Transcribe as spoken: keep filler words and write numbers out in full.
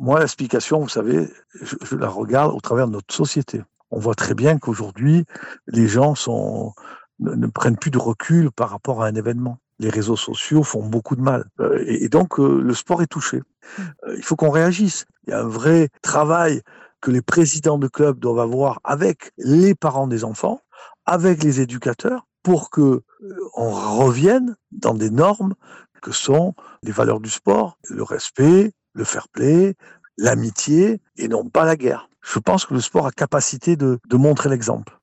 Moi, l'explication, vous savez, je, je la regarde au travers de notre société. On voit très bien qu'aujourd'hui, les gens sont, ne, ne prennent plus de recul par rapport à un événement. Les réseaux sociaux font beaucoup de mal. Euh, et, et donc, euh, le sport est touché. Euh, il faut qu'on réagisse. Il y a un vrai travail que les présidents de clubs doivent avoir avec les parents des enfants, avec les éducateurs, pour que euh, on revienne dans des normes que sont les valeurs du sport, le respect, le fair play, l'amitié et non pas la guerre. Je pense que le sport a capacité de, de montrer l'exemple.